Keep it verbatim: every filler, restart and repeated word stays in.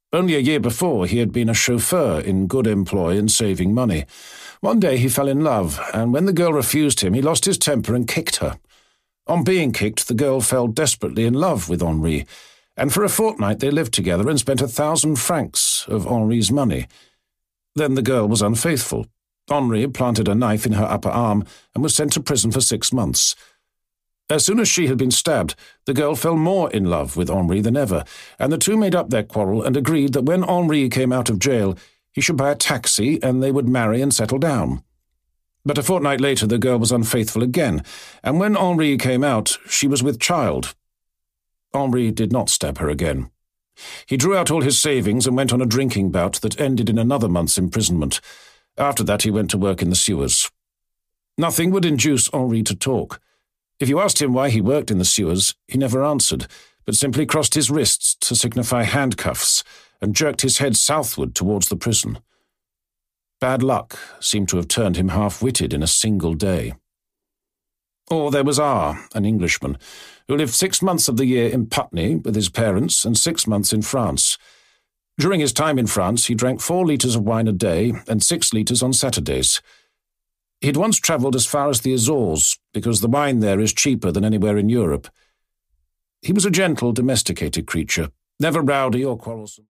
Only a year before, he had been a chauffeur in good employ and saving money. One day he fell in love, and when the girl refused him, he lost his temper and kicked her. On being kicked, the girl fell desperately in love with Henri, and for a fortnight they lived together and spent a thousand francs of Henri's money. Then the girl was unfaithful. Henri planted a knife in her upper arm and was sent to prison for six months. As soon as she had been stabbed, the girl fell more in love with Henri than ever, and the two made up their quarrel and agreed that when Henri came out of jail, he should buy a taxi and they would marry and settle down. But a fortnight later the girl was unfaithful again, and when Henri came out, she was with child. Henri did not stab her again. He drew out all his savings and went on a drinking bout that ended in another month's imprisonment. After that he went to work in the sewers. Nothing would induce Henri to talk. If you asked him why he worked in the sewers, he never answered, but simply crossed his wrists to signify handcuffs and jerked his head southward towards the prison. Bad luck seemed to have turned him half-witted in a single day. Or there was R, an Englishman, who lived six months of the year in Putney with his parents and six months in France. During his time in France, he drank four litres of wine a day and six litres on Saturdays. He'd once travelled as far as the Azores, because the wine there is cheaper than anywhere in Europe. He was a gentle, domesticated creature, never rowdy or quarrelsome.